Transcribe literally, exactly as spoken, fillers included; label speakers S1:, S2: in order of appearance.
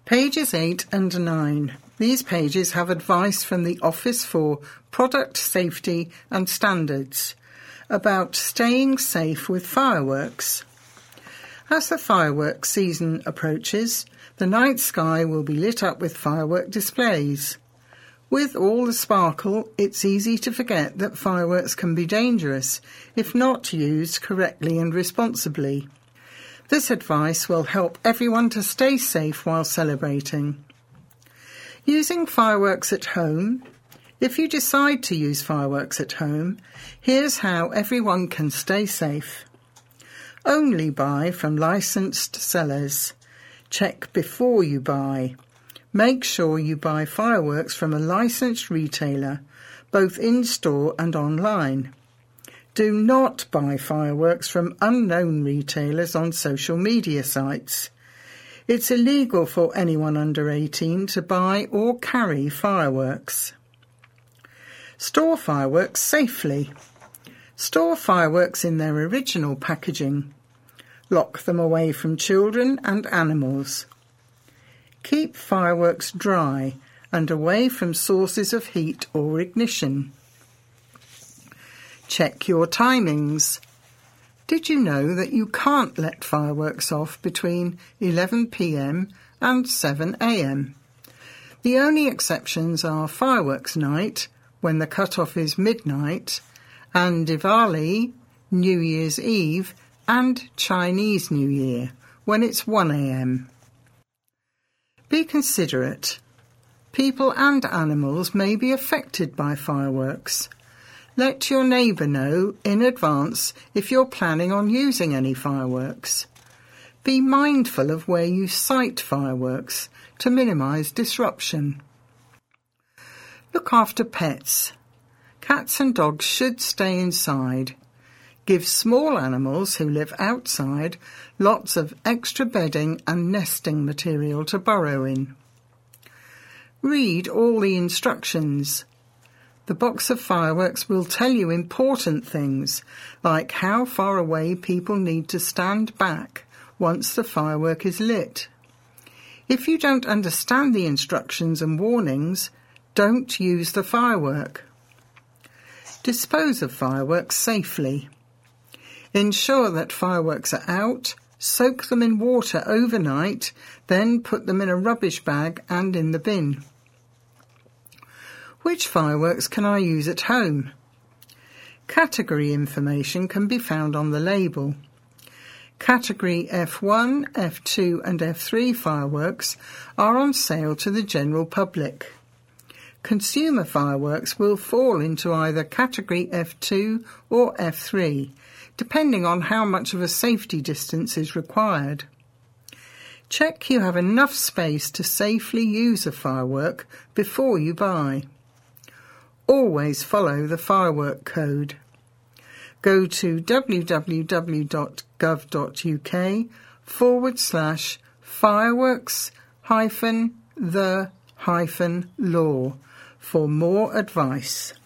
S1: Pages eight and nine. These pages have advice from the Office for Product Safety and Standards about staying safe with fireworks. As the fireworks season approaches, the night sky will be lit up with firework displays. With all the sparkle, it's easy to forget that fireworks can be dangerous if not used correctly and responsibly. This advice will help everyone to stay safe while celebrating. Using fireworks at home. If you decide to use fireworks at home, here's how everyone can stay safe. Only buy from licensed sellers. Check before you buy. Make sure you buy fireworks from a licensed retailer, both in-store and online. Do not buy fireworks from unknown retailers on social media sites. It's illegal for anyone under eighteen to buy or carry fireworks. Store fireworks safely. Store fireworks in their original packaging. Lock them away from children and animals. Keep fireworks dry and away from sources of heat or ignition. Check your timings. Did you know that you can't let fireworks off between eleven p m and seven a m? The only exceptions are fireworks night, when the cut-off is midnight, and Diwali, New Year's Eve, and Chinese New Year, when it's one a m. Be considerate. People and animals may be affected by fireworks. Let your neighbour know in advance if you're planning on using any fireworks. Be mindful of where you sight fireworks to minimise disruption. Look after pets. Cats and dogs should stay inside. Give small animals who live outside lots of extra bedding and nesting material to burrow in. Read all the instructions. The box of fireworks will tell you important things, like how far away people need to stand back once the firework is lit. If you don't understand the instructions and warnings, don't use the firework. Dispose of fireworks safely. Ensure that fireworks are out, soak them in water overnight, then put them in a rubbish bag and in the bin. Which fireworks can I use at home? Category information can be found on the label. Category F one, F two and F three fireworks are on sale to the general public. Consumer fireworks will fall into either Category F two or F three, depending on how much of a safety distance is required. Check you have enough space to safely use a firework before you buy. Always follow the firework code. Go to www.gov.uk forward slash fireworks hyphen the hyphen law for more advice.